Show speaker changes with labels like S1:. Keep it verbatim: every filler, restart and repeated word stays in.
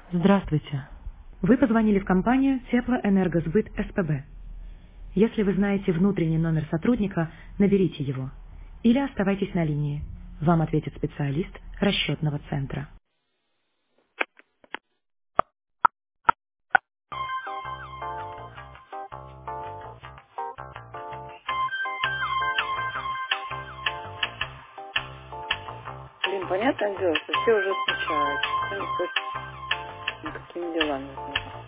S1: Здравствуйте. Вы позвонили в компанию Теплоэнергосбыт СПБ. Если вы знаете внутренний номер сотрудника, наберите его. Или оставайтесь на линии. Вам ответит специалист расчетного центра.
S2: Блин, понятное дело, что все уже отмечают. Никто никакими делами не занимается.